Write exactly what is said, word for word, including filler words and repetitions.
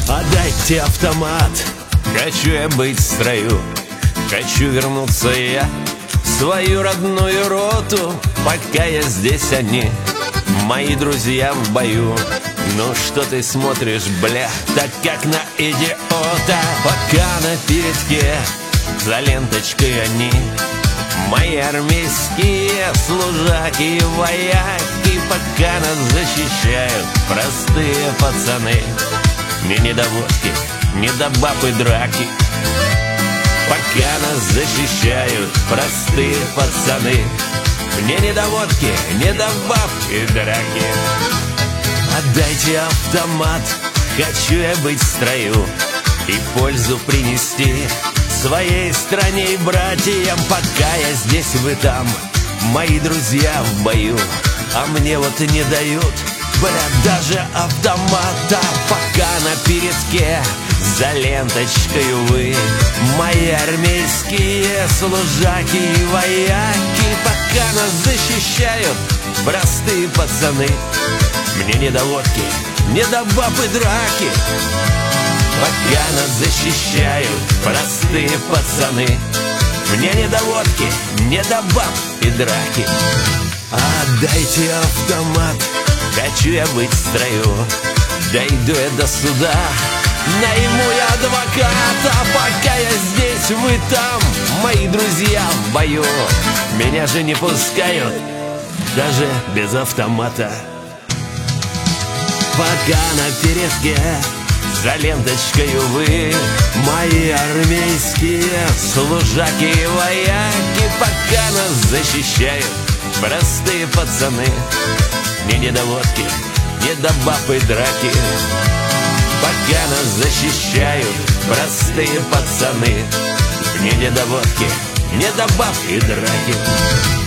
Отдайте автомат, хочу я быть в строю. Хочу вернуться я в свою родную роту. Пока я здесь, они, мои друзья в бою. Ну что ты смотришь, бля, так как на идиота? Пока на передке за ленточкой они, мои армейские служаки и вояки. Пока нас защищают простые пацаны. Мне не до водки, не до баб и драки. Пока нас защищают простые пацаны. Мне не до водки, не до баб и драки. Отдайте автомат, хочу я быть в строю и пользу принести своей стране и братьям. Пока я здесь, вы там, мои друзья в бою. А мне вот и не дают, бля, даже автомата. Пока на передке за ленточкой вы, мои армейские служаки и вояки. Пока нас защищают простые пацаны. Мне не до водки, не до баб и драки. Пока нас защищают простые пацаны. Мне не до водки, не до баб и драки. Отдайте автомат, хочу я быть в строю. Дойду я до суда, найму я адвоката. Пока я здесь, вы там, мои друзья в бою. Меня же не пускают даже без автомата. Пока на передке за ленточкой вы, мои армейские служаки и вояки. Пока нас защищают простые пацаны. Мне не до водки, не до баб и драки. Пока нас защищают простые пацаны. Мне не до водки, не до баб и драки.